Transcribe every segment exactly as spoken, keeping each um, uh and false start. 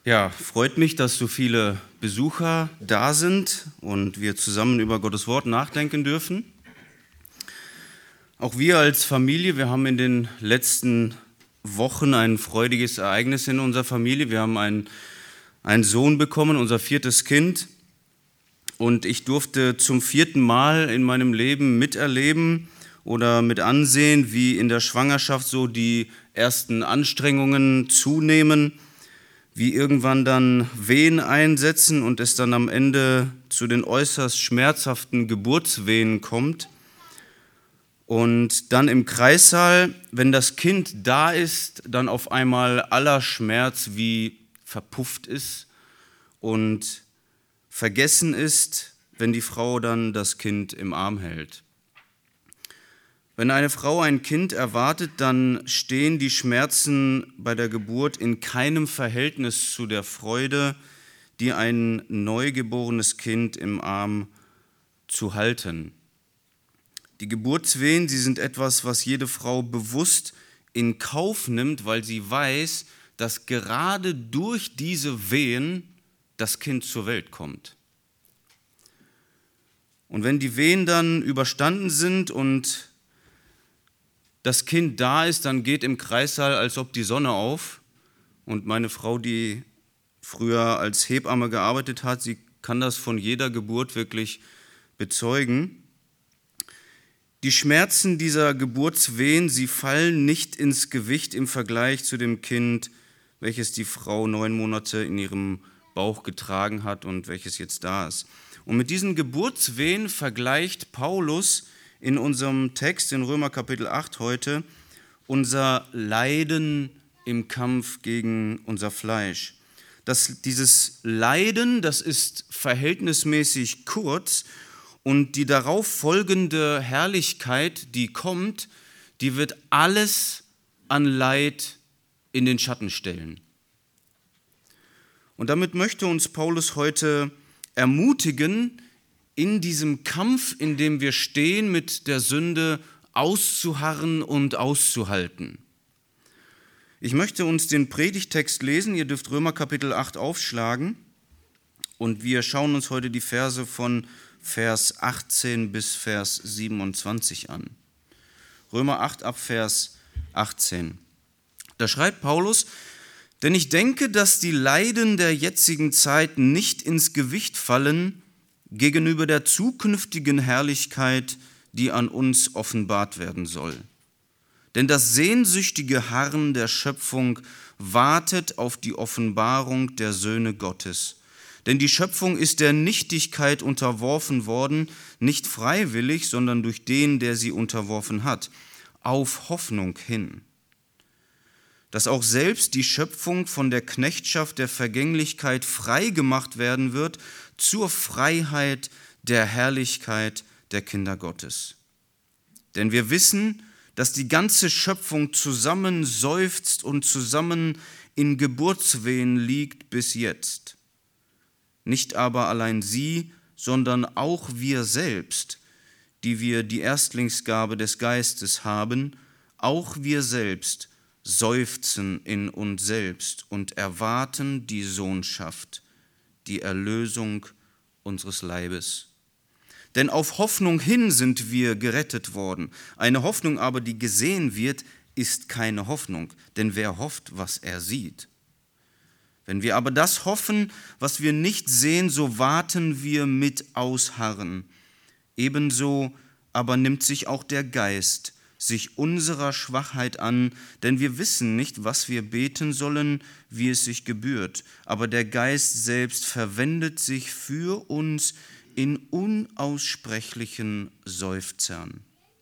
Ja, freut mich, dass so viele Besucher da sind und wir zusammen über Gottes Wort nachdenken dürfen. Auch wir als Familie, wir haben in den letzten Wochen ein freudiges Ereignis in unserer Familie. Wir haben einen, einen Sohn bekommen, unser viertes Kind. Und ich durfte zum vierten Mal in meinem Leben miterleben oder mit ansehen, wie in der Schwangerschaft so die ersten Anstrengungen zunehmen, wie irgendwann dann Wehen einsetzen und es dann am Ende zu den äußerst schmerzhaften Geburtswehen kommt. Und dann im Kreissaal, wenn das Kind da ist, dann auf einmal aller Schmerz wie verpufft ist und vergessen ist, wenn die Frau dann das Kind im Arm hält. Wenn eine Frau ein Kind erwartet, dann stehen die Schmerzen bei der Geburt in keinem Verhältnis zu der Freude, die ein neugeborenes Kind im Arm zu halten. Die Geburtswehen, sie sind etwas, was jede Frau bewusst in Kauf nimmt, weil sie weiß, dass gerade durch diese Wehen das Kind zur Welt kommt. Und wenn die Wehen dann überstanden sind und das Kind da ist, dann geht im Kreissaal als ob die Sonne auf. Und meine Frau, die früher als Hebamme gearbeitet hat, sie kann das von jeder Geburt wirklich bezeugen. Die Schmerzen dieser Geburtswehen, sie fallen nicht ins Gewicht im Vergleich zu dem Kind, welches die Frau neun Monate in ihrem Bauch getragen hat und welches jetzt da ist. Und mit diesen Geburtswehen vergleicht Paulus in unserem Text in Römer Kapitel acht heute unser Leiden im Kampf gegen unser Fleisch. Das, dieses Leiden, das ist verhältnismäßig kurz und die darauf folgende Herrlichkeit, die kommt, die wird alles an Leid in den Schatten stellen. Und damit möchte uns Paulus heute ermutigen, in diesem Kampf, in dem wir stehen, mit der Sünde auszuharren und auszuhalten. Ich möchte uns den Predigtext lesen, ihr dürft Römer Kapitel acht aufschlagen und wir schauen uns heute die Verse von Vers achtzehn bis Vers siebenundzwanzig an. Römer acht ab Vers achtzehn. Da schreibt Paulus: Denn ich denke, dass die Leiden der jetzigen Zeit nicht ins Gewicht fallen gegenüber der zukünftigen Herrlichkeit, die an uns offenbart werden soll. Denn das sehnsüchtige Harren der Schöpfung wartet auf die Offenbarung der Söhne Gottes. Denn die Schöpfung ist der Nichtigkeit unterworfen worden, nicht freiwillig, sondern durch den, der sie unterworfen hat, auf Hoffnung hin. Dass auch selbst die Schöpfung von der Knechtschaft der Vergänglichkeit frei gemacht werden wird zur Freiheit der Herrlichkeit der Kinder Gottes. Denn wir wissen, dass die ganze Schöpfung zusammen seufzt und zusammen in Geburtswehen liegt bis jetzt. Nicht aber allein sie, sondern auch wir selbst, die wir die Erstlingsgabe des Geistes haben, auch wir selbst seufzen in uns selbst und erwarten die Sohnschaft, die Erlösung unseres Leibes. Denn auf Hoffnung hin sind wir gerettet worden. Eine Hoffnung aber, die gesehen wird, ist keine Hoffnung, denn wer hofft, was er sieht? Wenn wir aber das hoffen, was wir nicht sehen, so warten wir mit Ausharren. Ebenso aber nimmt sich auch der Geist sich unserer Schwachheit an, denn wir wissen nicht, was wir beten sollen, wie es sich gebührt. Aber der Geist selbst verwendet sich für uns in unaussprechlichen Seufzern.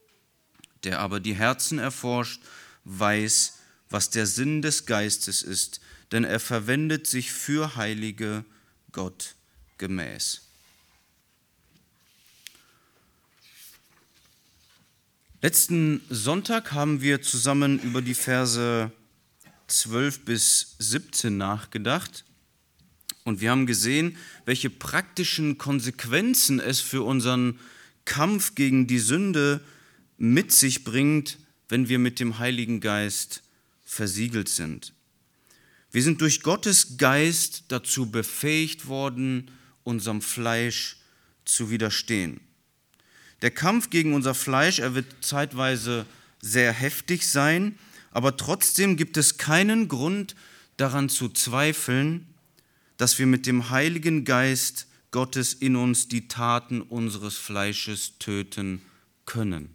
Der aber die Herzen erforscht, weiß, was der Sinn des Geistes ist, denn er verwendet sich für Heilige Gott gemäß. Letzten Sonntag haben wir zusammen über die Verse zwölf bis siebzehn nachgedacht und wir haben gesehen, welche praktischen Konsequenzen es für unseren Kampf gegen die Sünde mit sich bringt, wenn wir mit dem Heiligen Geist versiegelt sind. Wir sind durch Gottes Geist dazu befähigt worden, unserem Fleisch zu widerstehen. Der Kampf gegen unser Fleisch, er wird zeitweise sehr heftig sein, aber trotzdem gibt es keinen Grund daran zu zweifeln, dass wir mit dem Heiligen Geist Gottes in uns die Taten unseres Fleisches töten können.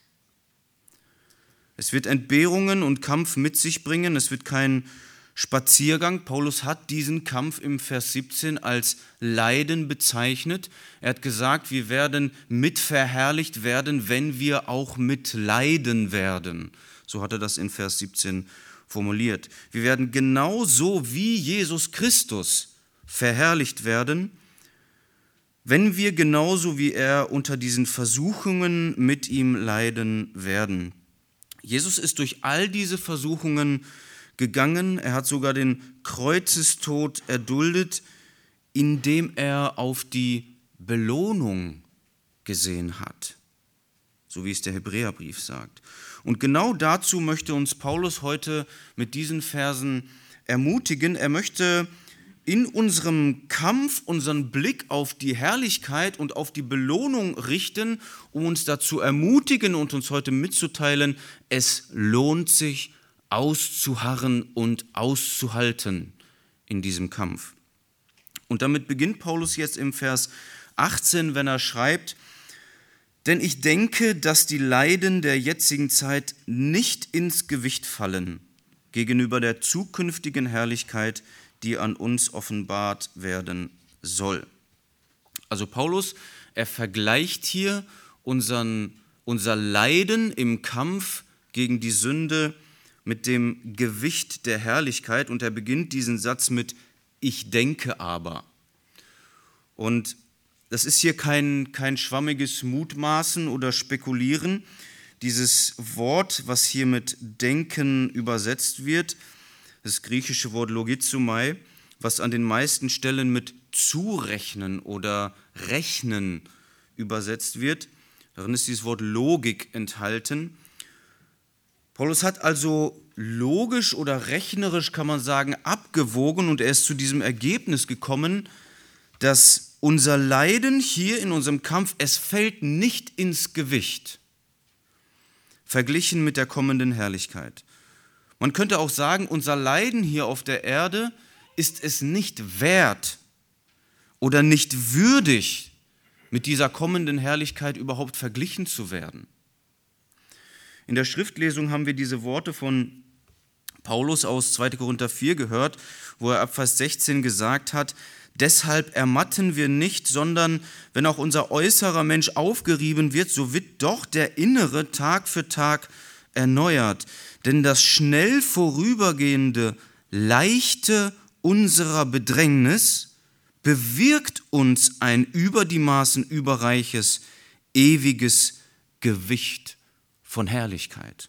Es wird Entbehrungen und Kampf mit sich bringen, es wird kein Spaziergang. Paulus hat diesen Kampf im Vers siebzehn als Leiden bezeichnet. Er hat gesagt, wir werden mitverherrlicht werden, wenn wir auch mitleiden werden. So hat er das in Vers siebzehn formuliert. Wir werden genauso wie Jesus Christus verherrlicht werden, wenn wir genauso wie er unter diesen Versuchungen mit ihm leiden werden. Jesus ist durch all diese Versuchungen gegangen, er hat sogar den Kreuzestod erduldet, indem er auf die Belohnung gesehen hat, so wie es der Hebräerbrief sagt. Und genau dazu möchte uns Paulus heute mit diesen Versen ermutigen. Er möchte in unserem Kampf unseren Blick auf die Herrlichkeit und auf die Belohnung richten, um uns dazu ermutigen und uns heute mitzuteilen, es lohnt sich, auszuharren und auszuhalten in diesem Kampf. Und damit beginnt Paulus jetzt im Vers achtzehn, wenn er schreibt: Denn ich denke, dass die Leiden der jetzigen Zeit nicht ins Gewicht fallen gegenüber der zukünftigen Herrlichkeit, die an uns offenbart werden soll. Also Paulus, er vergleicht hier unseren, unser Leiden im Kampf gegen die Sünde mit dem Gewicht der Herrlichkeit und er beginnt diesen Satz mit Ich denke aber. Und das ist hier kein, kein schwammiges Mutmaßen oder Spekulieren. Dieses Wort, was hier mit Denken übersetzt wird, das griechische Wort logizomai, was an den meisten Stellen mit zurechnen oder rechnen übersetzt wird. Darin ist dieses Wort Logik enthalten. Paulus hat also logisch oder rechnerisch, kann man sagen, abgewogen und er ist zu diesem Ergebnis gekommen, dass unser Leiden hier in unserem Kampf, es fällt nicht ins Gewicht, verglichen mit der kommenden Herrlichkeit. Man könnte auch sagen, unser Leiden hier auf der Erde ist es nicht wert oder nicht würdig, mit dieser kommenden Herrlichkeit überhaupt verglichen zu werden. In der Schriftlesung haben wir diese Worte von Paulus aus zweiter Korinther vier gehört, wo er ab Vers sechzehn gesagt hat: Deshalb ermatten wir nicht, sondern wenn auch unser äußerer Mensch aufgerieben wird, so wird doch der innere Tag für Tag erneuert. Denn das schnell vorübergehende, leichte unserer Bedrängnis bewirkt uns ein über die Maßen überreiches, ewiges Gewicht von Herrlichkeit.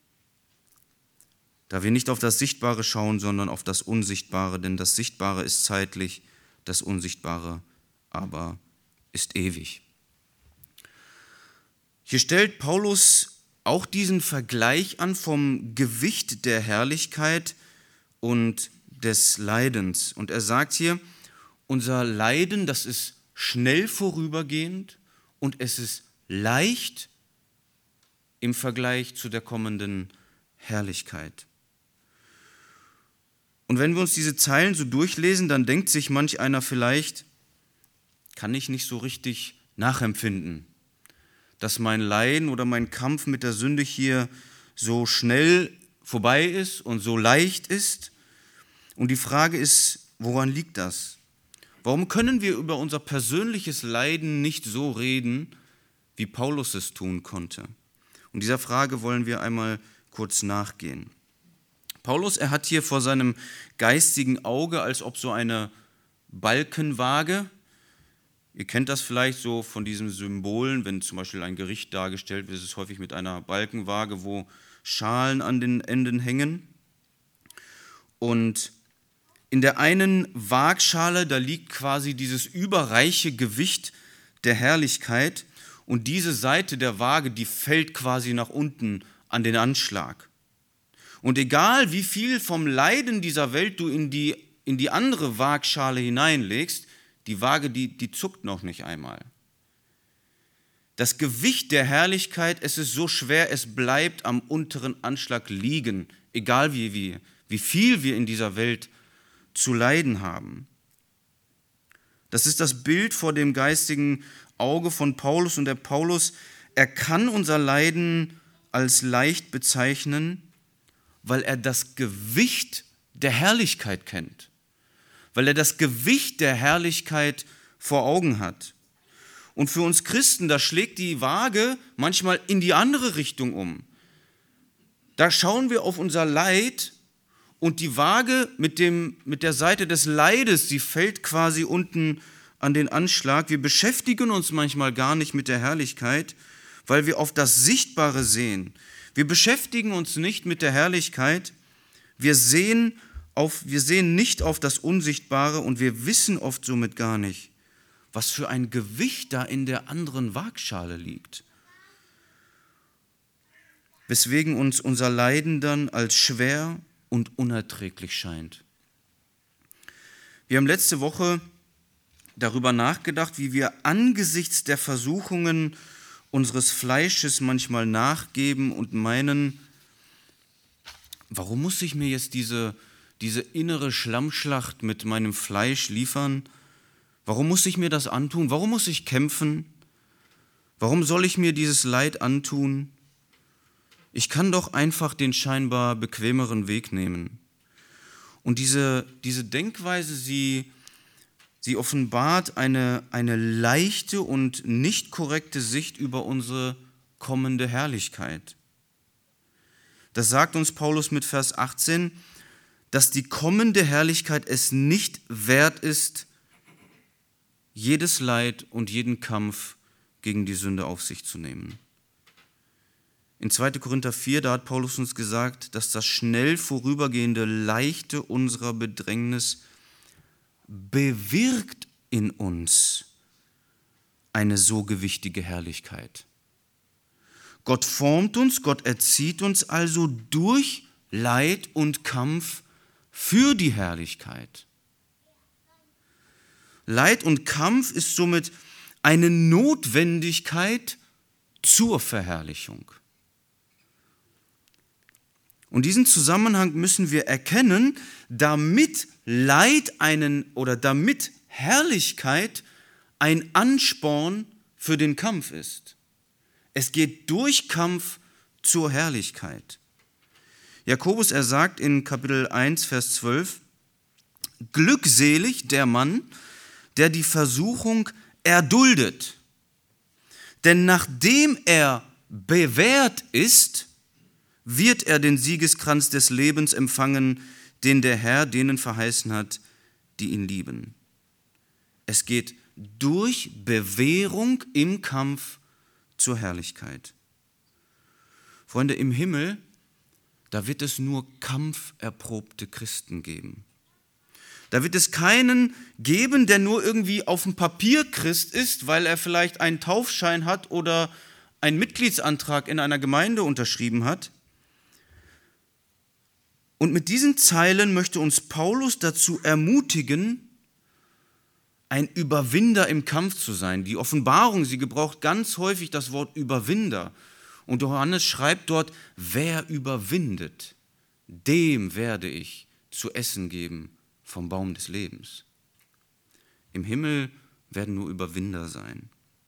Da wir nicht auf das Sichtbare schauen, sondern auf das Unsichtbare, denn das Sichtbare ist zeitlich, das Unsichtbare aber ist ewig. Hier stellt Paulus auch diesen Vergleich an vom Gewicht der Herrlichkeit und des Leidens. Und er sagt hier, unser Leiden, das ist schnell vorübergehend und es ist leicht im Vergleich zu der kommenden Herrlichkeit. Und wenn wir uns diese Zeilen so durchlesen, dann denkt sich manch einer vielleicht, kann ich nicht so richtig nachempfinden, dass mein Leiden oder mein Kampf mit der Sünde hier so schnell vorbei ist und so leicht ist. Und die Frage ist, woran liegt das? Warum können wir über unser persönliches Leiden nicht so reden, wie Paulus es tun konnte? Und dieser Frage wollen wir einmal kurz nachgehen. Paulus, er hat hier vor seinem geistigen Auge, als ob so eine Balkenwaage, ihr kennt das vielleicht so von diesen Symbolen, wenn zum Beispiel ein Gericht dargestellt wird, ist es häufig mit einer Balkenwaage, wo Schalen an den Enden hängen. Und in der einen Waagschale, da liegt quasi dieses überreiche Gewicht der Herrlichkeit und diese Seite der Waage, die fällt quasi nach unten an den Anschlag. Und egal, wie viel vom Leiden dieser Welt du in die, in die andere Waagschale hineinlegst, die Waage, die, die zuckt noch nicht einmal. Das Gewicht der Herrlichkeit, es ist so schwer, es bleibt am unteren Anschlag liegen, egal wie, wie, wie viel wir in dieser Welt zu leiden haben. Das ist das Bild vor dem geistigen Auge von Paulus, und der Paulus, er kann unser Leiden als leicht bezeichnen, weil er das Gewicht der Herrlichkeit kennt, weil er das Gewicht der Herrlichkeit vor Augen hat. Und für uns Christen, da schlägt die Waage manchmal in die andere Richtung um. Da schauen wir auf unser Leid und die Waage mit, dem, mit der Seite des Leides, die fällt quasi unten an den Anschlag. Wir beschäftigen uns manchmal gar nicht mit der Herrlichkeit, weil wir auf das Sichtbare sehen. Wir beschäftigen uns nicht mit der Herrlichkeit, wir sehen, auf, wir sehen nicht auf das Unsichtbare und wir wissen oft somit gar nicht, was für ein Gewicht da in der anderen Waagschale liegt. Weswegen uns unser Leiden dann als schwer und unerträglich scheint. Wir haben letzte Woche darüber nachgedacht, wie wir angesichts der Versuchungen unseres Fleisches manchmal nachgeben und meinen, warum muss ich mir jetzt diese, diese innere Schlammschlacht mit meinem Fleisch liefern? Warum muss ich mir das antun? Warum muss ich kämpfen? Warum soll ich mir dieses Leid antun? Ich kann doch einfach den scheinbar bequemeren Weg nehmen. Und diese, diese Denkweise, sie Sie offenbart eine, eine leichte und nicht korrekte Sicht über unsere kommende Herrlichkeit. Das sagt uns Paulus mit Vers achtzehn, dass die kommende Herrlichkeit es nicht wert ist, jedes Leid und jeden Kampf gegen die Sünde auf sich zu nehmen. In zweiter Korinther vier, da hat Paulus uns gesagt, dass das schnell vorübergehende Leichte unserer Bedrängnis bewirkt in uns eine so gewichtige Herrlichkeit. Gott formt uns, Gott erzieht uns also durch Leid und Kampf für die Herrlichkeit. Leid und Kampf ist somit eine Notwendigkeit zur Verherrlichung. Und diesen Zusammenhang müssen wir erkennen, damit Leid einen oder damit Herrlichkeit ein Ansporn für den Kampf ist. Es geht durch Kampf zur Herrlichkeit. Jakobus, er sagt in Kapitel eins, Vers zwölf, glückselig der Mann, der die Versuchung erduldet. Denn nachdem er bewährt ist, wird er den Siegeskranz des Lebens empfangen, den der Herr denen verheißen hat, die ihn lieben. Es geht durch Bewährung im Kampf zur Herrlichkeit. Freunde, im Himmel, da wird es nur kampferprobte Christen geben. Da wird es keinen geben, der nur irgendwie auf dem Papier Christ ist, weil er vielleicht einen Taufschein hat oder einen Mitgliedsantrag in einer Gemeinde unterschrieben hat. Und mit diesen Zeilen möchte uns Paulus dazu ermutigen, ein Überwinder im Kampf zu sein. Die Offenbarung, sie gebraucht ganz häufig das Wort Überwinder. Und Johannes schreibt dort, wer überwindet, dem werde ich zu essen geben vom Baum des Lebens. Im Himmel werden nur Überwinder sein.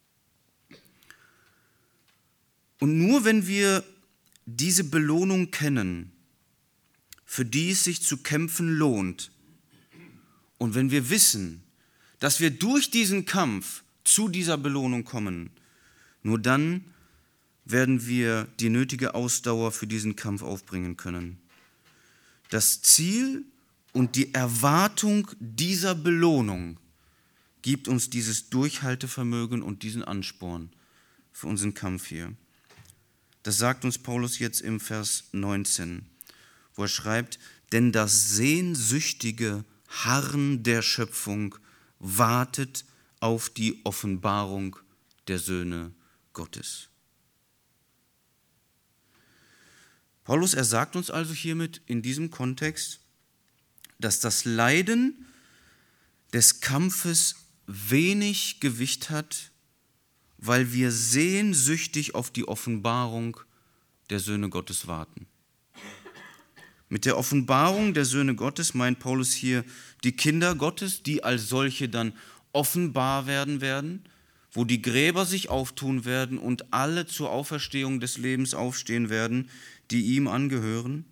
Und nur wenn wir diese Belohnung kennen, für die es sich zu kämpfen lohnt, und wenn wir wissen, dass wir durch diesen Kampf zu dieser Belohnung kommen, nur dann werden wir die nötige Ausdauer für diesen Kampf aufbringen können. Das Ziel und die Erwartung dieser Belohnung gibt uns dieses Durchhaltevermögen und diesen Ansporn für unseren Kampf hier. Das sagt uns Paulus jetzt im Vers neunzehn, wo er schreibt, denn das sehnsüchtige Harren der Schöpfung wartet auf die Offenbarung der Söhne Gottes. Paulus, er sagt uns also hiermit in diesem Kontext, dass das Leiden des Kampfes wenig Gewicht hat, weil wir sehnsüchtig auf die Offenbarung der Söhne Gottes warten. Mit der Offenbarung der Söhne Gottes meint Paulus hier die Kinder Gottes, die als solche dann offenbar werden werden, wo die Gräber sich auftun werden und alle zur Auferstehung des Lebens aufstehen werden, die ihm angehören.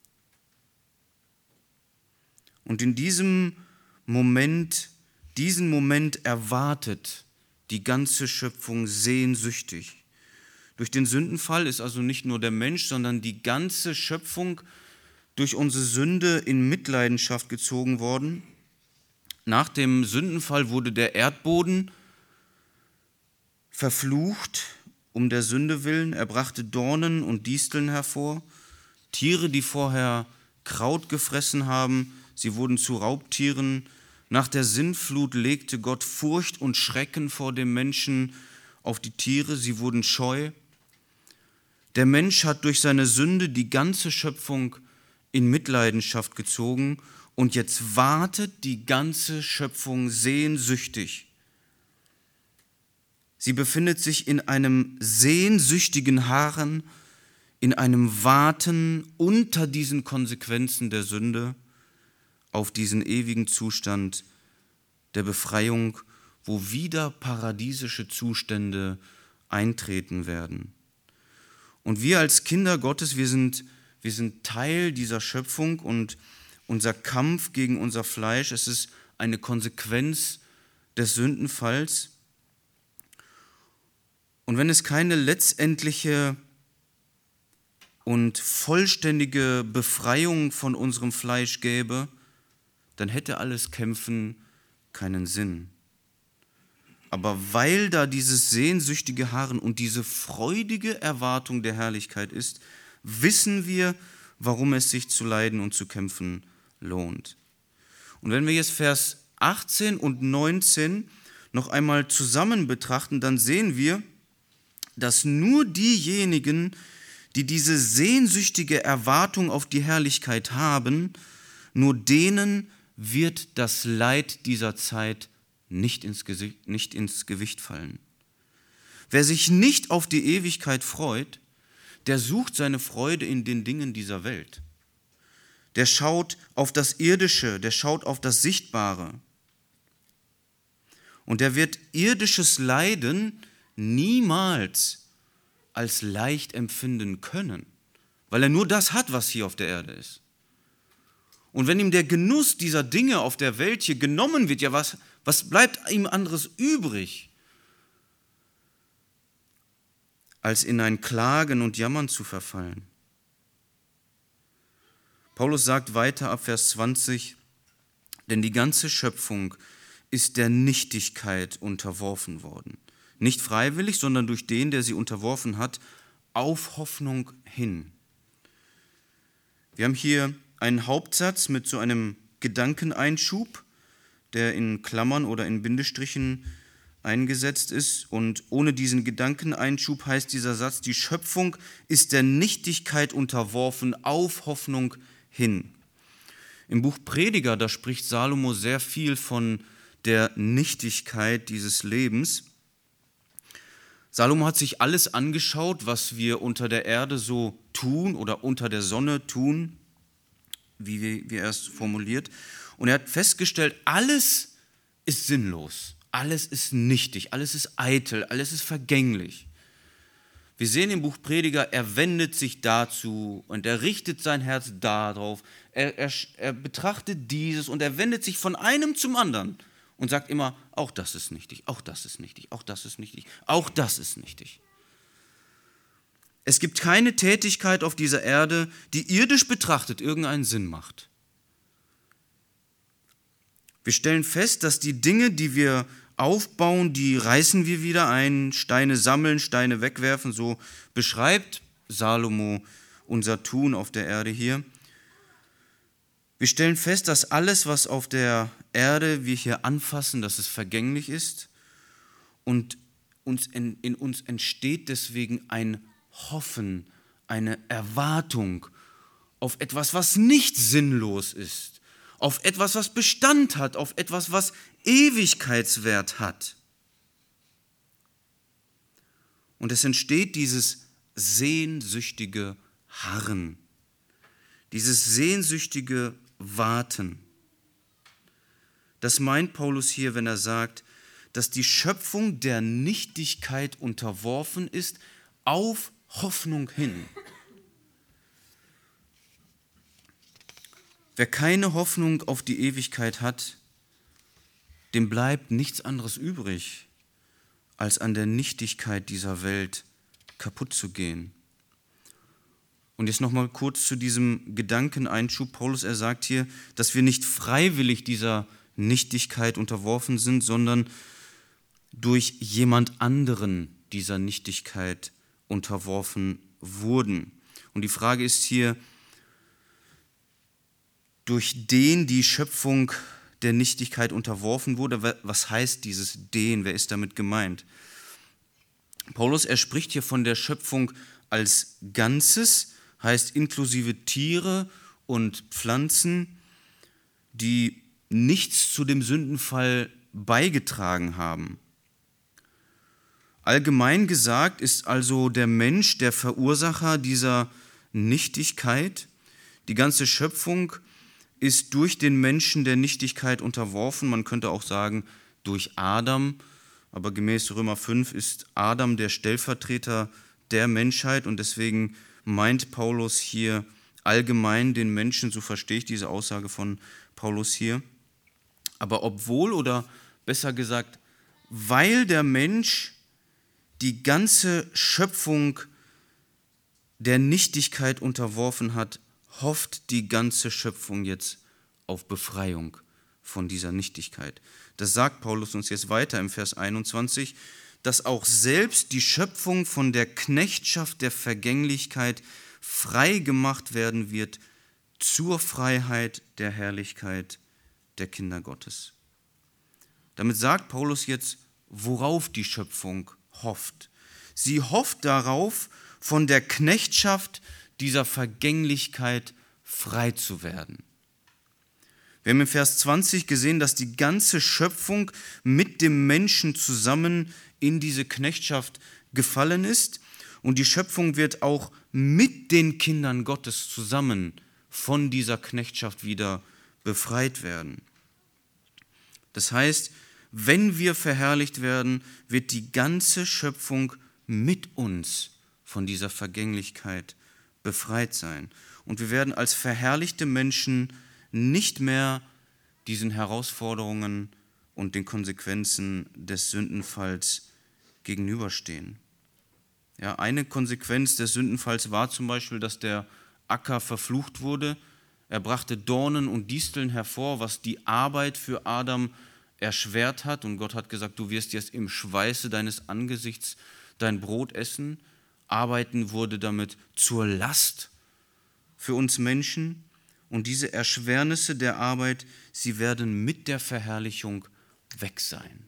Und in diesem Moment, diesen Moment erwartet die ganze Schöpfung sehnsüchtig. Durch den Sündenfall ist also nicht nur der Mensch, sondern die ganze Schöpfung durch unsere Sünde in Mitleidenschaft gezogen worden. Nach dem Sündenfall wurde der Erdboden verflucht um der Sünde willen. Er brachte Dornen und Disteln hervor. Tiere, die vorher Kraut gefressen haben, sie wurden zu Raubtieren. Nach der Sintflut legte Gott Furcht und Schrecken vor dem Menschen auf die Tiere. Sie wurden scheu. Der Mensch hat durch seine Sünde die ganze Schöpfung in Mitleidenschaft gezogen und jetzt wartet die ganze Schöpfung sehnsüchtig. Sie befindet sich in einem sehnsüchtigen Harren, in einem Warten unter diesen Konsequenzen der Sünde auf diesen ewigen Zustand der Befreiung, wo wieder paradiesische Zustände eintreten werden. Und wir als Kinder Gottes, wir sind, wir sind Teil dieser Schöpfung und unser Kampf gegen unser Fleisch, es ist eine Konsequenz des Sündenfalls. Und wenn es keine letztendliche und vollständige Befreiung von unserem Fleisch gäbe, dann hätte alles Kämpfen keinen Sinn. Aber weil da dieses sehnsüchtige Harren und diese freudige Erwartung der Herrlichkeit ist, wissen wir, warum es sich zu leiden und zu kämpfen lohnt. Und wenn wir jetzt Vers achtzehn und neunzehn noch einmal zusammen betrachten, dann sehen wir, dass nur diejenigen, die diese sehnsüchtige Erwartung auf die Herrlichkeit haben, nur denen wird das Leid dieser Zeit nicht ins Gesicht, nicht ins Gewicht fallen. Wer sich nicht auf die Ewigkeit freut, der sucht seine Freude in den Dingen dieser Welt. Der schaut auf das Irdische, der schaut auf das Sichtbare. Und der wird irdisches Leiden niemals als leicht empfinden können, weil er nur das hat, was hier auf der Erde ist. Und wenn ihm der Genuss dieser Dinge auf der Welt hier genommen wird, ja, was, was bleibt ihm anderes übrig, als in ein Klagen und Jammern zu verfallen? Paulus sagt weiter ab Vers zwanzig, denn die ganze Schöpfung ist der Nichtigkeit unterworfen worden. Nicht freiwillig, sondern durch den, der sie unterworfen hat, auf Hoffnung hin. Wir haben hier einen Hauptsatz mit so einem Gedankeneinschub, der in Klammern oder in Bindestrichen eingesetzt ist. Und ohne diesen Gedankeneinschub heißt dieser Satz, die Schöpfung ist der Nichtigkeit unterworfen, auf Hoffnung hin. Im Buch Prediger, da spricht Salomo sehr viel von der Nichtigkeit dieses Lebens. Salomo hat sich alles angeschaut, was wir unter der Erde so tun oder unter der Sonne tun, wie, wie er es formuliert. Und er hat festgestellt, alles ist sinnlos, alles ist nichtig, alles ist eitel, alles ist vergänglich. Wir sehen im Buch Prediger, er wendet sich dazu und er richtet sein Herz darauf. Er, er, er betrachtet dieses und er wendet sich von einem zum anderen und sagt immer, auch das ist nichtig, auch das ist nichtig, auch das ist nichtig, auch das ist nichtig. Es gibt keine Tätigkeit auf dieser Erde, die irdisch betrachtet irgendeinen Sinn macht. Wir stellen fest, dass die Dinge, die wir aufbauen, die reißen wir wieder ein, Steine sammeln, Steine wegwerfen, so beschreibt Salomo unser Tun auf der Erde hier. Wir stellen fest, dass alles, was auf der Erde wir hier anfassen, dass es vergänglich ist und uns in, in uns entsteht deswegen ein Hoffen eine Erwartung auf etwas, was nicht sinnlos ist, auf etwas, was Bestand hat, auf etwas, was Ewigkeitswert hat. Und es entsteht dieses sehnsüchtige Harren, dieses sehnsüchtige Warten. Das meint Paulus hier, wenn er sagt, dass die Schöpfung der Nichtigkeit unterworfen ist, auf Hoffnung hin. Wer keine Hoffnung auf die Ewigkeit hat, dem bleibt nichts anderes übrig, als an der Nichtigkeit dieser Welt kaputt zu gehen. Und jetzt nochmal kurz zu diesem Gedankeneinschub. Paulus, er sagt hier, dass wir nicht freiwillig dieser Nichtigkeit unterworfen sind, sondern durch jemand anderen dieser Nichtigkeit unterworfen wurden. Und die Frage ist hier, durch den die Schöpfung der Nichtigkeit unterworfen wurde. Was heißt dieses den? Wer ist damit gemeint? Paulus, er spricht hier von der Schöpfung als Ganzes, heißt inklusive Tiere und Pflanzen, die nichts zu dem Sündenfall beigetragen haben. Allgemein gesagt ist also der Mensch der Verursacher dieser Nichtigkeit. Die ganze Schöpfung ist durch den Menschen der Nichtigkeit unterworfen. Man könnte auch sagen, durch Adam. Aber gemäß Römer fünf ist Adam der Stellvertreter der Menschheit. Und deswegen meint Paulus hier allgemein den Menschen, so verstehe ich diese Aussage von Paulus hier. Aber obwohl oder besser gesagt, weil der Mensch die ganze Schöpfung der Nichtigkeit unterworfen hat, hofft die ganze Schöpfung jetzt auf Befreiung von dieser Nichtigkeit. Das sagt Paulus uns jetzt weiter im Vers einundzwanzig, dass auch selbst die Schöpfung von der Knechtschaft der Vergänglichkeit frei gemacht werden wird zur Freiheit der Herrlichkeit der Kinder Gottes. Damit sagt Paulus jetzt, worauf die Schöpfung hofft. Sie hofft darauf, von der Knechtschaft dieser Vergänglichkeit frei zu werden. Wir haben im Vers zwanzig gesehen, dass die ganze Schöpfung mit dem Menschen zusammen in diese Knechtschaft gefallen ist und die Schöpfung wird auch mit den Kindern Gottes zusammen von dieser Knechtschaft wieder befreit werden. Das heißt, wenn wir verherrlicht werden, wird die ganze Schöpfung mit uns von dieser Vergänglichkeit befreit sein. Und wir werden als verherrlichte Menschen nicht mehr diesen Herausforderungen und den Konsequenzen des Sündenfalls gegenüberstehen. Ja, eine Konsequenz des Sündenfalls war zum Beispiel, dass der Acker verflucht wurde. Er brachte Dornen und Disteln hervor, was die Arbeit für Adam erschwert hat. Und Gott hat gesagt, du wirst jetzt im Schweiße deines Angesichts dein Brot essen. Arbeiten wurde damit zur Last für uns Menschen. Und diese Erschwernisse der Arbeit, sie werden mit der Verherrlichung weg sein,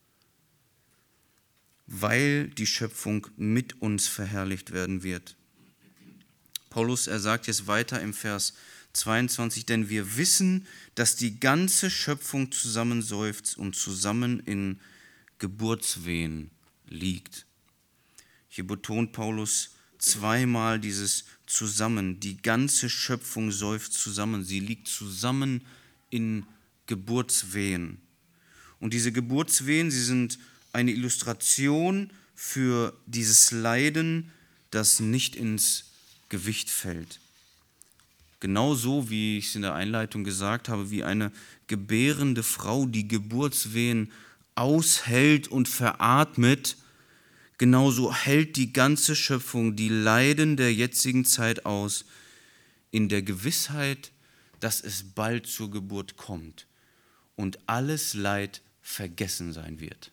weil die Schöpfung mit uns verherrlicht werden wird. Paulus, er sagt jetzt weiter im Vers zweiundzwanzig, denn wir wissen, dass die ganze Schöpfung zusammenseufzt und zusammen in Geburtswehen liegt. Hier betont Paulus zweimal dieses Zusammen. Die ganze Schöpfung seufzt zusammen. Sie liegt zusammen in Geburtswehen. Und diese Geburtswehen, sie sind eine Illustration für dieses Leiden, das nicht ins Gewicht fällt. Genauso, wie ich es in der Einleitung gesagt habe, wie eine gebärende Frau die Geburtswehen aushält und veratmet, genauso hält die ganze Schöpfung die Leiden der jetzigen Zeit aus, in der Gewissheit, dass es bald zur Geburt kommt und alles Leid vergessen sein wird.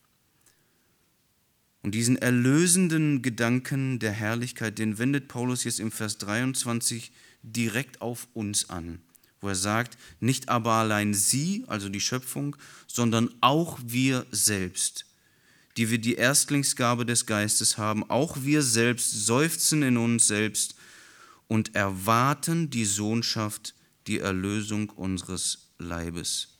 Und diesen erlösenden Gedanken der Herrlichkeit, den wendet Paulus jetzt im Vers dreiundzwanzig direkt auf uns an, wo er sagt, nicht aber allein sie, also die Schöpfung, sondern auch wir selbst, die wir die Erstlingsgabe des Geistes haben, auch wir selbst seufzen in uns selbst und erwarten die Sohnschaft, die Erlösung unseres Leibes.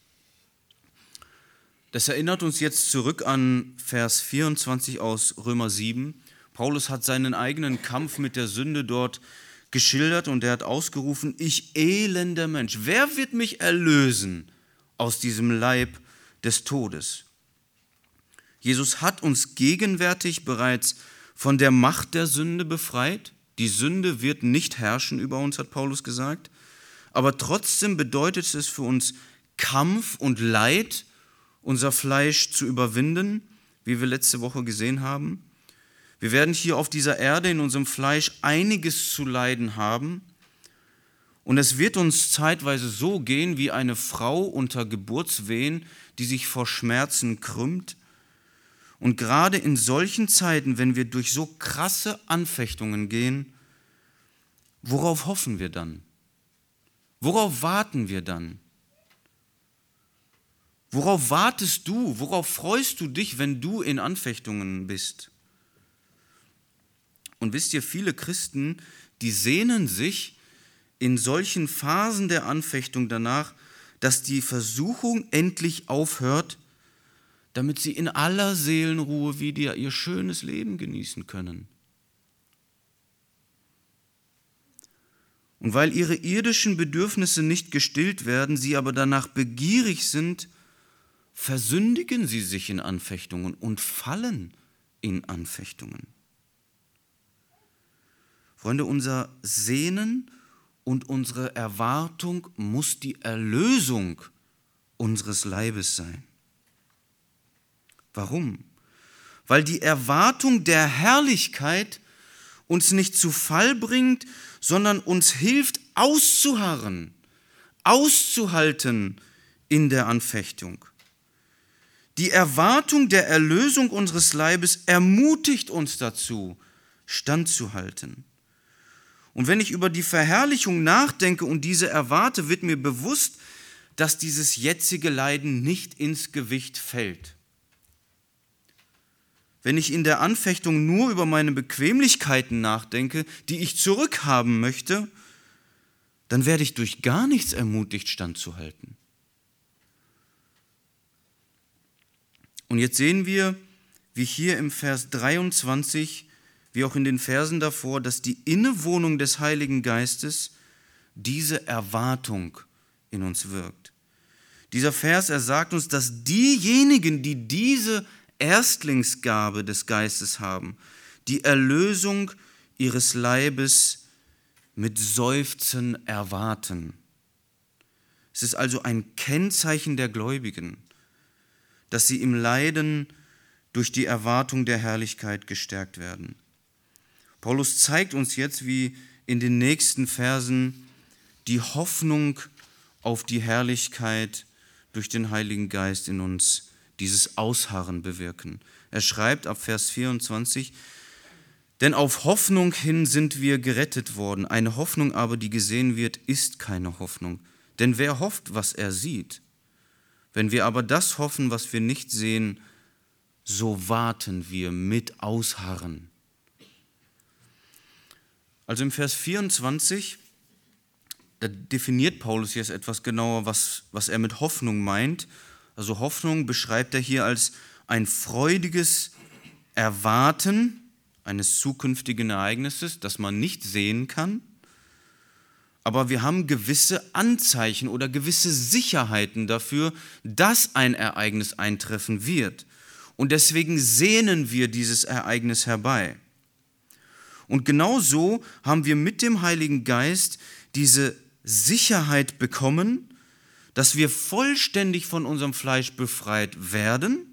Das erinnert uns jetzt zurück an Vers vierundzwanzig aus Römer sieben. Paulus hat seinen eigenen Kampf mit der Sünde dort geschildert und er hat ausgerufen, ich elender Mensch, wer wird mich erlösen aus diesem Leib des Todes? Jesus hat uns gegenwärtig bereits von der Macht der Sünde befreit. Die Sünde wird nicht herrschen über uns, hat Paulus gesagt. Aber trotzdem bedeutet es für uns Kampf und Leid, unser Fleisch zu überwinden, wie wir letzte Woche gesehen haben. Wir werden hier auf dieser Erde in unserem Fleisch einiges zu leiden haben. Und es wird uns zeitweise so gehen wie eine Frau unter Geburtswehen, die sich vor Schmerzen krümmt. Und gerade in solchen Zeiten, wenn wir durch so krasse Anfechtungen gehen, worauf hoffen wir dann? Worauf warten wir dann? Worauf wartest du? Worauf freust du dich, wenn du in Anfechtungen bist? Und wisst ihr, viele Christen, die sehnen sich in solchen Phasen der Anfechtung danach, dass die Versuchung endlich aufhört, damit sie in aller Seelenruhe wieder ihr schönes Leben genießen können. Und weil ihre irdischen Bedürfnisse nicht gestillt werden, sie aber danach begierig sind, versündigen sie sich in Anfechtungen und fallen in Anfechtungen. Freunde, unser Sehnen und unsere Erwartung muss die Erlösung unseres Leibes sein. Warum? Weil die Erwartung der Herrlichkeit uns nicht zu Fall bringt, sondern uns hilft, auszuharren, auszuhalten in der Anfechtung. Die Erwartung der Erlösung unseres Leibes ermutigt uns dazu, standzuhalten. Und wenn ich über die Verherrlichung nachdenke und diese erwarte, wird mir bewusst, dass dieses jetzige Leiden nicht ins Gewicht fällt. Wenn ich in der Anfechtung nur über meine Bequemlichkeiten nachdenke, die ich zurückhaben möchte, dann werde ich durch gar nichts ermutigt, standzuhalten. Und jetzt sehen wir, wie hier im Vers dreiundzwanzig, wie auch in den Versen davor, dass die Innewohnung des Heiligen Geistes diese Erwartung in uns wirkt. Dieser Vers, er sagt uns, dass diejenigen, die diese Erstlingsgabe des Geistes haben, die Erlösung ihres Leibes mit Seufzen erwarten. Es ist also ein Kennzeichen der Gläubigen, dass sie im Leiden durch die Erwartung der Herrlichkeit gestärkt werden. Paulus zeigt uns jetzt, wie in den nächsten Versen, die Hoffnung auf die Herrlichkeit durch den Heiligen Geist in uns dieses Ausharren bewirken. Er schreibt ab Vers vierundzwanzig, denn auf Hoffnung hin sind wir gerettet worden. Eine Hoffnung aber, die gesehen wird, ist keine Hoffnung. Denn wer hofft, was er sieht? Wenn wir aber das hoffen, was wir nicht sehen, so warten wir mit Ausharren. Also im Vers vierundzwanzig, da definiert Paulus jetzt etwas genauer, was, was er mit Hoffnung meint. Also Hoffnung beschreibt er hier als ein freudiges Erwarten eines zukünftigen Ereignisses, das man nicht sehen kann. Aber wir haben gewisse Anzeichen oder gewisse Sicherheiten dafür, dass ein Ereignis eintreffen wird. Und deswegen sehnen wir dieses Ereignis herbei. Und genau so haben wir mit dem Heiligen Geist diese Sicherheit bekommen, dass wir vollständig von unserem Fleisch befreit werden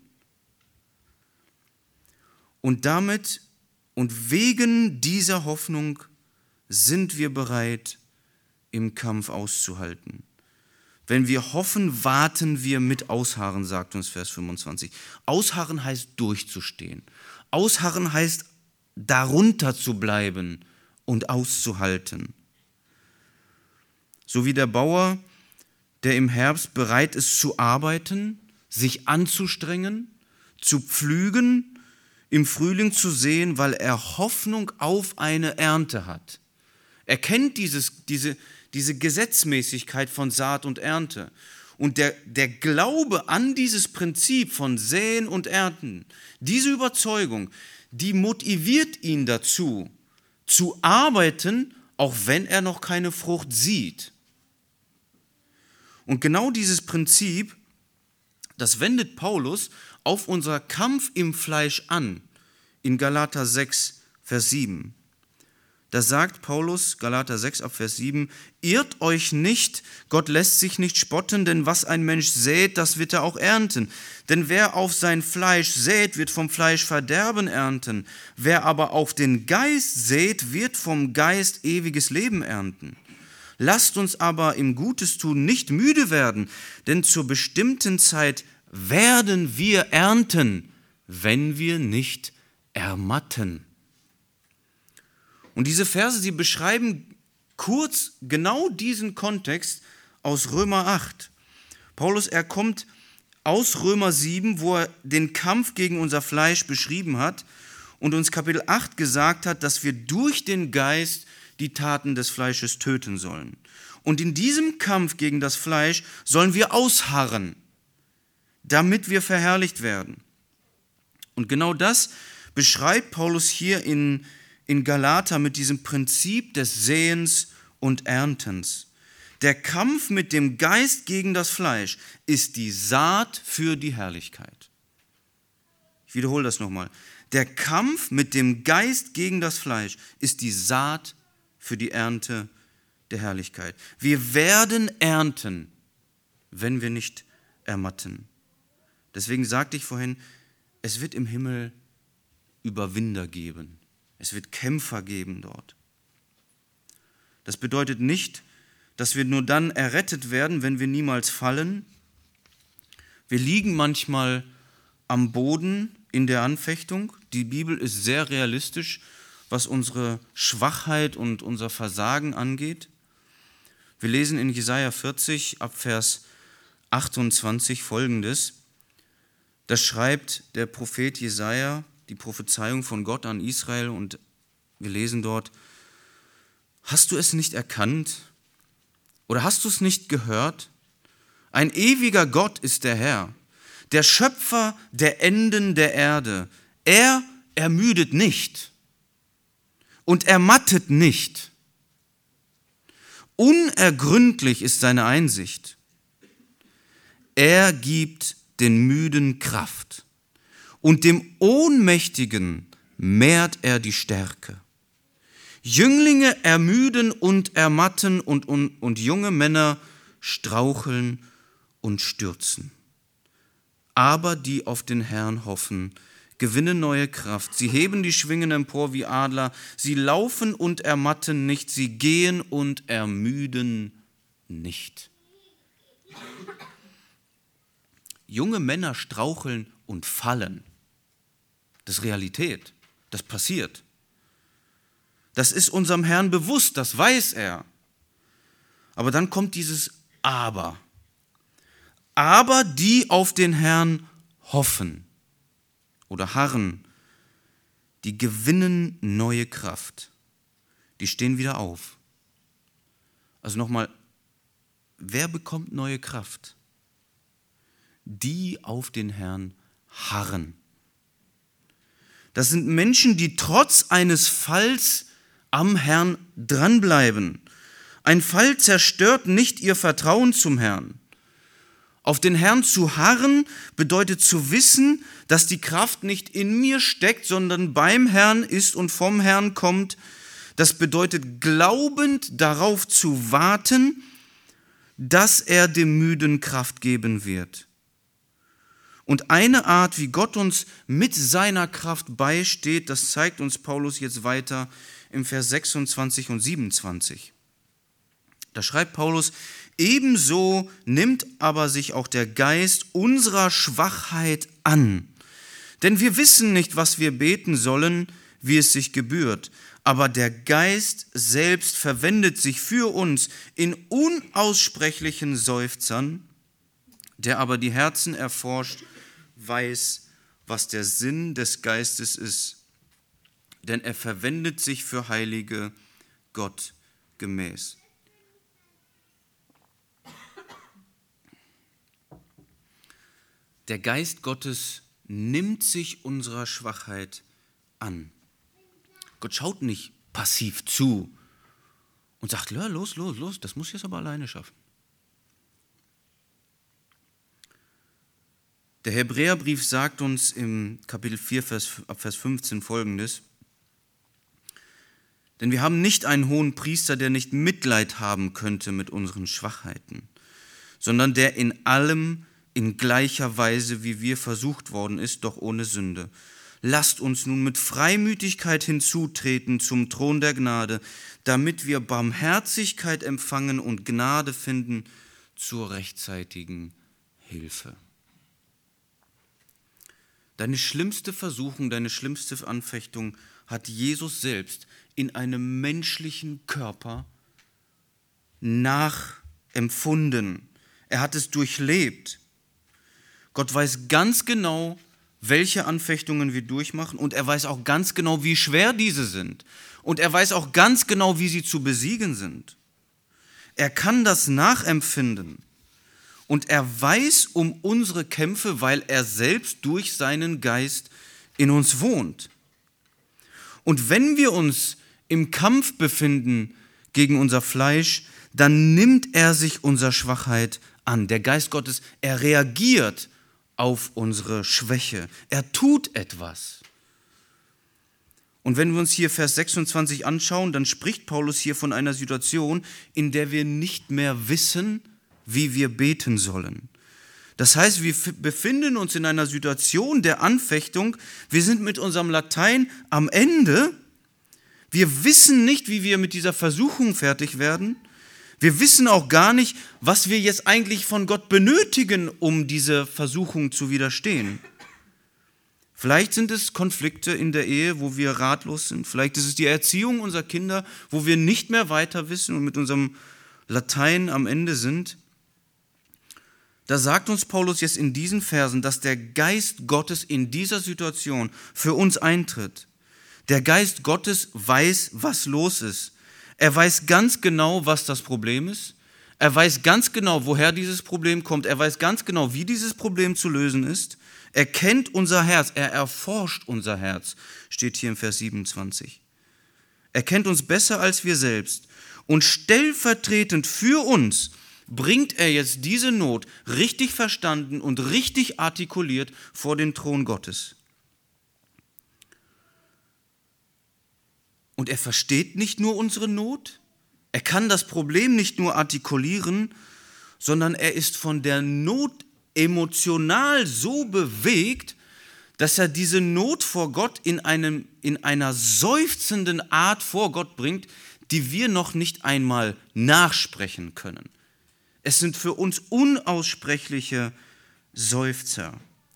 und damit und wegen dieser Hoffnung sind wir bereit, im Kampf auszuhalten. Wenn wir hoffen, warten wir mit Ausharren, sagt uns Vers fünfundzwanzig. Ausharren heißt durchzustehen. Ausharren heißt darunter zu bleiben und auszuhalten. So wie der Bauer, der im Herbst bereit ist zu arbeiten, sich anzustrengen, zu pflügen im Frühling zu sehen, weil er Hoffnung auf eine Ernte hat. Er kennt dieses, diese, diese Gesetzmäßigkeit von Saat und Ernte. Und der, der Glaube an dieses Prinzip von Säen und Ernten, diese Überzeugung, die motiviert ihn dazu, zu arbeiten, auch wenn er noch keine Frucht sieht. Und genau dieses Prinzip, das wendet Paulus auf unser Kampf im Fleisch an, in Galater sechs, Vers sieben. Da sagt Paulus, Galater sechs, ab Vers sieben, irrt euch nicht, Gott lässt sich nicht spotten, denn was ein Mensch sät, das wird er auch ernten. Denn wer auf sein Fleisch sät, wird vom Fleisch Verderben ernten. Wer aber auf den Geist sät, wird vom Geist ewiges Leben ernten. Lasst uns aber im Gutes tun nicht müde werden, denn zur bestimmten Zeit werden wir ernten, wenn wir nicht ermatten. Und diese Verse, sie beschreiben kurz genau diesen Kontext aus Römer acht. Paulus, er kommt aus Römer sieben, wo er den Kampf gegen unser Fleisch beschrieben hat und uns Kapitel acht gesagt hat, dass wir durch den Geist die Taten des Fleisches töten sollen. Und in diesem Kampf gegen das Fleisch sollen wir ausharren, damit wir verherrlicht werden. Und genau das beschreibt Paulus hier in, in Galater mit diesem Prinzip des Säens und Erntens. Der Kampf mit dem Geist gegen das Fleisch ist die Saat für die Herrlichkeit. Ich wiederhole das nochmal. Der Kampf mit dem Geist gegen das Fleisch ist die Saat für die Ernte der Herrlichkeit. Wir werden ernten, wenn wir nicht ermatten. Deswegen sagte ich vorhin, es wird im Himmel Überwinder geben. Es wird Kämpfer geben dort. Das bedeutet nicht, dass wir nur dann errettet werden, wenn wir niemals fallen. Wir liegen manchmal am Boden in der Anfechtung. Die Bibel ist sehr realistisch, was unsere Schwachheit und unser Versagen angeht. Wir lesen in Jesaja vierzig ab Vers achtundzwanzig Folgendes. Da schreibt der Prophet Jesaja die Prophezeiung von Gott an Israel und wir lesen dort: Hast du es nicht erkannt oder hast du es nicht gehört? Ein ewiger Gott ist der Herr, der Schöpfer der Enden der Erde. Er ermüdet nicht und ermattet nicht. Unergründlich ist seine Einsicht. Er gibt den Müden Kraft und dem Ohnmächtigen mehrt er die Stärke. Jünglinge ermüden und ermatten und, und, und junge Männer straucheln und stürzen. Aber die auf den Herrn hoffen, gewinnen neue Kraft. Sie heben die Schwingen empor wie Adler. Sie laufen und ermatten nicht. Sie gehen und ermüden nicht. Junge Männer straucheln und fallen. Das ist Realität. Das passiert. Das ist unserem Herrn bewusst, das weiß er. Aber dann kommt dieses Aber. Aber die auf den Herrn hoffen oder harren, die gewinnen neue Kraft. Die stehen wieder auf. Also nochmal, wer bekommt neue Kraft? Die auf den Herrn harren. Das sind Menschen, die trotz eines Falls am Herrn dranbleiben. Ein Fall zerstört nicht ihr Vertrauen zum Herrn. Auf den Herrn zu harren bedeutet zu wissen, dass die Kraft nicht in mir steckt, sondern beim Herrn ist und vom Herrn kommt. Das bedeutet glaubend darauf zu warten, dass er dem Müden Kraft geben wird. Und eine Art, wie Gott uns mit seiner Kraft beisteht, das zeigt uns Paulus jetzt weiter im Vers sechsundzwanzig und siebenundzwanzig. Da schreibt Paulus: Ebenso nimmt aber sich auch der Geist unserer Schwachheit an. Denn wir wissen nicht, was wir beten sollen, wie es sich gebührt. Aber der Geist selbst verwendet sich für uns in unaussprechlichen Seufzern, der aber die Herzen erforscht, weiß, was der Sinn des Geistes ist, denn er verwendet sich für Heilige Gott gemäß. Der Geist Gottes nimmt sich unserer Schwachheit an. Gott schaut nicht passiv zu und sagt, ja, los, los, los, das muss ich jetzt aber alleine schaffen. Der Hebräerbrief sagt uns im Kapitel vier, Vers, ab Vers fünfzehn folgendes: Denn wir haben nicht einen hohen Priester, der nicht Mitleid haben könnte mit unseren Schwachheiten, sondern der in allem in gleicher Weise, wie wir versucht worden ist, doch ohne Sünde. Lasst uns nun mit Freimütigkeit hinzutreten zum Thron der Gnade, damit wir Barmherzigkeit empfangen und Gnade finden zur rechtzeitigen Hilfe. Deine schlimmste Versuchung, deine schlimmste Anfechtung hat Jesus selbst in einem menschlichen Körper nachempfunden. Er hat es durchlebt. Gott weiß ganz genau, welche Anfechtungen wir durchmachen, und er weiß auch ganz genau, wie schwer diese sind. Und er weiß auch ganz genau, wie sie zu besiegen sind. Er kann das nachempfinden. Und er weiß um unsere Kämpfe, weil er selbst durch seinen Geist in uns wohnt. Und wenn wir uns im Kampf befinden gegen unser Fleisch, dann nimmt er sich unserer Schwachheit an. Der Geist Gottes, er reagiert auf unsere Schwäche. Er tut etwas. Und wenn wir uns hier Vers sechsundzwanzig anschauen, dann spricht Paulus hier von einer Situation, in der wir nicht mehr wissen, wie wir beten sollen. Das heißt, wir befinden uns in einer Situation der Anfechtung. Wir sind mit unserem Latein am Ende. Wir wissen nicht, wie wir mit dieser Versuchung fertig werden. Wir wissen auch gar nicht, was wir jetzt eigentlich von Gott benötigen, um dieser Versuchung zu widerstehen. Vielleicht sind es Konflikte in der Ehe, wo wir ratlos sind. Vielleicht ist es die Erziehung unserer Kinder, wo wir nicht mehr weiter wissen und mit unserem Latein am Ende sind. Da sagt uns Paulus jetzt in diesen Versen, dass der Geist Gottes in dieser Situation für uns eintritt. Der Geist Gottes weiß, was los ist. Er weiß ganz genau, was das Problem ist. Er weiß ganz genau, woher dieses Problem kommt. Er weiß ganz genau, wie dieses Problem zu lösen ist. Er kennt unser Herz. Er erforscht unser Herz, steht hier im Vers siebenundzwanzig. Er kennt uns besser als wir selbst. Und stellvertretend für uns bringt er jetzt diese Not richtig verstanden und richtig artikuliert vor den Thron Gottes. Und er versteht nicht nur unsere Not, er kann das Problem nicht nur artikulieren, sondern er ist von der Not emotional so bewegt, dass er diese Not vor Gott in, einem, in einer seufzenden Art vor Gott bringt, die wir noch nicht einmal nachsprechen können. Es sind für uns unaussprechliche Seufzer.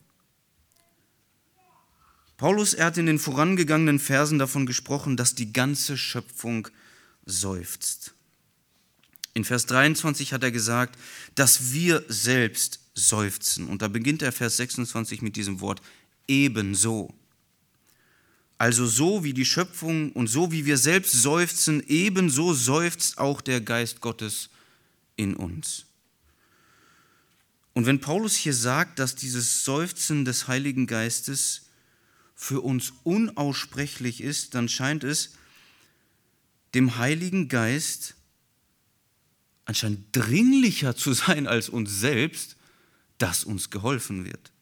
Paulus, er hat in den vorangegangenen Versen davon gesprochen, dass die ganze Schöpfung seufzt. In Vers dreiundzwanzig hat er gesagt, dass wir selbst seufzen. Und da beginnt er Vers sechsundzwanzig mit diesem Wort ebenso. Also so wie die Schöpfung und so wie wir selbst seufzen, ebenso seufzt auch der Geist Gottes in uns. Und wenn Paulus hier sagt, dass dieses Seufzen des Heiligen Geistes für uns unaussprechlich ist, dann scheint es dem Heiligen Geist anscheinend dringlicher zu sein als uns selbst, dass uns geholfen wird.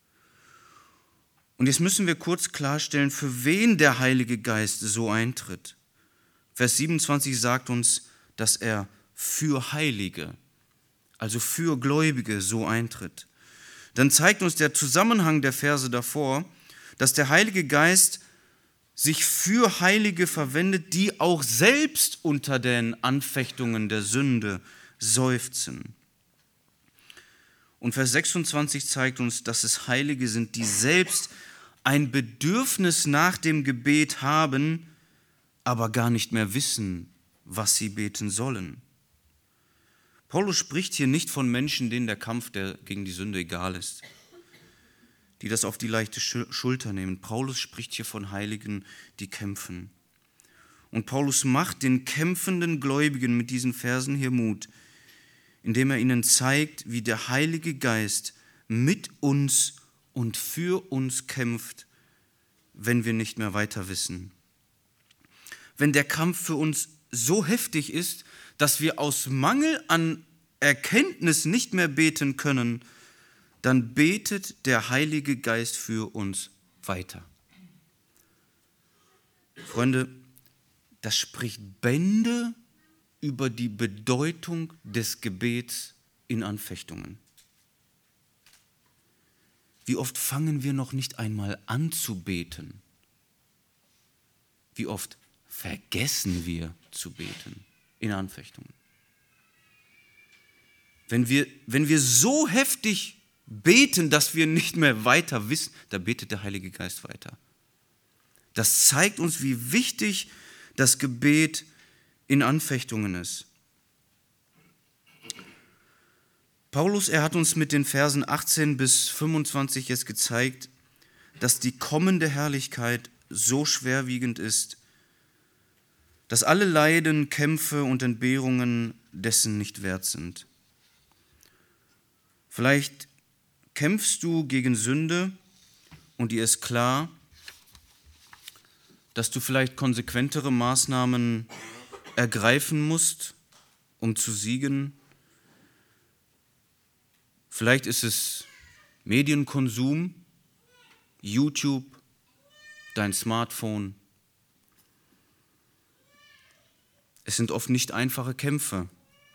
Und jetzt müssen wir kurz klarstellen, für wen der Heilige Geist so eintritt. Vers siebenundzwanzig sagt uns, dass er für Heilige, also für Gläubige so eintritt. Dann zeigt uns der Zusammenhang der Verse davor, dass der Heilige Geist sich für Heilige verwendet, die auch selbst unter den Anfechtungen der Sünde seufzen. Und Vers sechsundzwanzig zeigt uns, dass es Heilige sind, die selbst ein Bedürfnis nach dem Gebet haben, aber gar nicht mehr wissen, was sie beten sollen. Paulus spricht hier nicht von Menschen, denen der Kampf der, gegen die Sünde egal ist. die das auf die leichte Schulter nehmen. Paulus spricht hier von Heiligen, die kämpfen. Und Paulus macht den kämpfenden Gläubigen mit diesen Versen hier Mut, indem er ihnen zeigt, wie der Heilige Geist mit uns und für uns kämpft, wenn wir nicht mehr weiter wissen. Wenn der Kampf für uns so heftig ist, dass wir aus Mangel an Erkenntnis nicht mehr beten können, dann betet der Heilige Geist für uns weiter. Freunde, das spricht Bände über die Bedeutung des Gebets in Anfechtungen. Wie oft fangen wir noch nicht einmal an zu beten? Wie oft vergessen wir zu beten in Anfechtungen? Wenn wir, wenn wir so heftig beten, dass wir nicht mehr weiter wissen, da betet der Heilige Geist weiter. Das zeigt uns, wie wichtig das Gebet in Anfechtungen ist. Paulus, er hat uns mit den Versen achtzehn bis fünfundzwanzig jetzt gezeigt, dass die kommende Herrlichkeit so schwerwiegend ist, dass alle Leiden, Kämpfe und Entbehrungen dessen nicht wert sind. Vielleicht kämpfst du gegen Sünde und dir ist klar, dass du vielleicht konsequentere Maßnahmen ergreifen musst, um zu siegen. Vielleicht ist es Medienkonsum, YouTube, dein Smartphone. Es sind oft nicht einfache Kämpfe.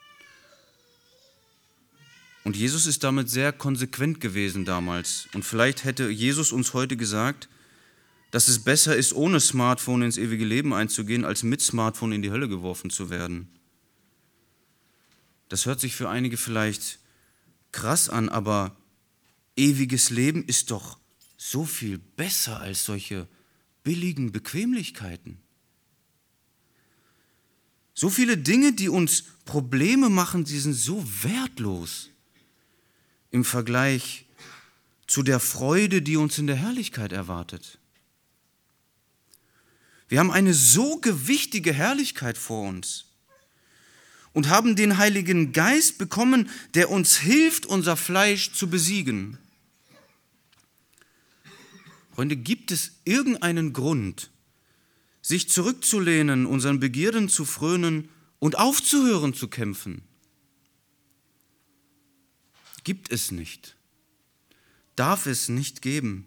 Und Jesus ist damit sehr konsequent gewesen damals. Und vielleicht hätte Jesus uns heute gesagt, dass es besser ist, ohne Smartphone ins ewige Leben einzugehen, als mit Smartphone in die Hölle geworfen zu werden. Das hört sich für einige vielleicht krass an, aber ewiges Leben ist doch so viel besser als solche billigen Bequemlichkeiten. So viele Dinge, die uns Probleme machen, die sind so wertlos im Vergleich zu der Freude, die uns in der Herrlichkeit erwartet. Wir haben eine so gewichtige Herrlichkeit vor uns und haben den Heiligen Geist bekommen, der uns hilft, unser Fleisch zu besiegen. Freunde, gibt es irgendeinen Grund, sich zurückzulehnen, unseren Begierden zu frönen und aufzuhören zu kämpfen? Gibt es nicht. Darf es nicht geben.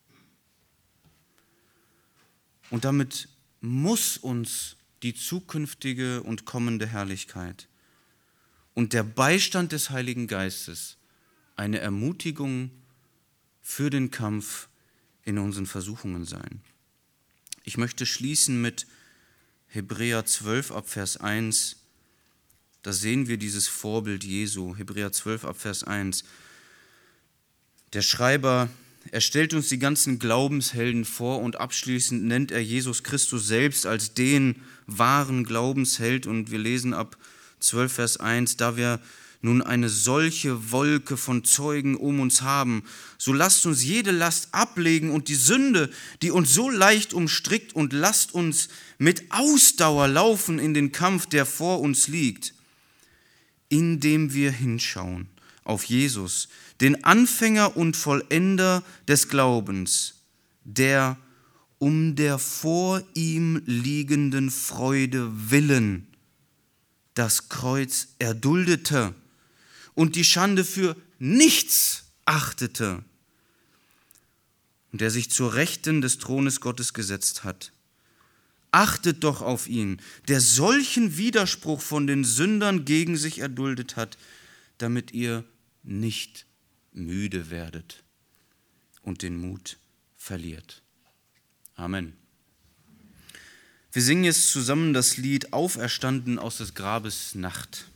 Und damit muss uns die zukünftige und kommende Herrlichkeit und der Beistand des Heiligen Geistes eine Ermutigung für den Kampf in unseren Versuchungen sein. Ich möchte schließen mit Hebräer zwölf ab Vers eins. Da sehen wir dieses Vorbild Jesu, Hebräer zwölf ab Vers eins. Der Schreiber, er stellt uns die ganzen Glaubenshelden vor und abschließend nennt er Jesus Christus selbst als den wahren Glaubensheld. Und wir lesen ab zwölf Vers eins, da wir nun eine solche Wolke von Zeugen um uns haben, so lasst uns jede Last ablegen und die Sünde, die uns so leicht umstrickt, und lasst uns mit Ausdauer laufen in den Kampf, der vor uns liegt, indem wir hinschauen auf Jesus, den Anfänger und Vollender des Glaubens, der um der vor ihm liegenden Freude willen das Kreuz erduldete und die Schande für nichts achtete und der sich zur Rechten des Thrones Gottes gesetzt hat. Achtet doch auf ihn, der solchen Widerspruch von den Sündern gegen sich erduldet hat, damit ihr nicht müde werdet und den Mut verliert. Amen. Wir singen jetzt zusammen das Lied Auferstanden aus des Grabes Nacht.